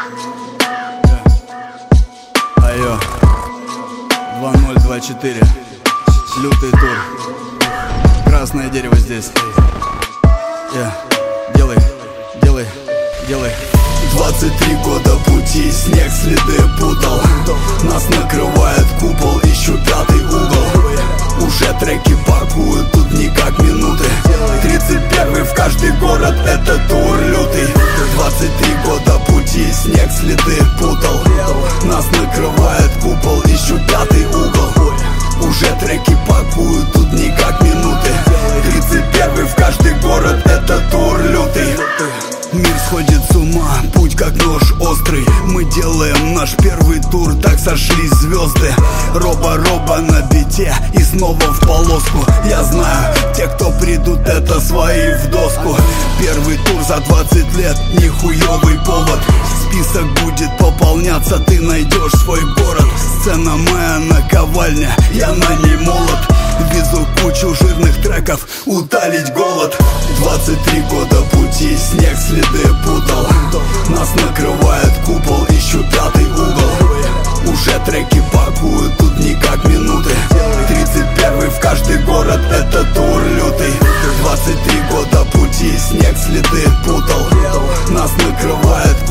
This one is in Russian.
Айо, 2024, лютый тур, красное дерево здесь. Делай, делай, делай. 23 года пути, снег следы путал. Нас накрывает купол, ищу пятый угол. Уже треки пакуют, тут не как минуты. 31 в каждый город, это тур лютый. 23 года пути, снег следы путал. Нас накрывает купол, ищу пятый угол. Уже треки пакуют, тут не как минуты. 31 в каждый город, это тур лютый. Мир сходит с ума, путь как нож острый. Мы делаем наш первый тур, так сошлись звезды. Роба-роба на бите и снова в полоску. Я знаю, те, кто придут, это свои в доску. Первый тур за 20 лет, нихуевый повод. Список будет пополняться, ты найдешь свой город. Сцена моя наковальня, я на ней молод. Везу кучу жирных треков, утолить голод. 23 года пути, снег следы путал. Нас накрывает купол, ищу пятый угол. Уже треки пакуют, тут не как минуты. 31 в каждый город, это тур лютый. 23 года пути, снег следы путал. Нас накрывает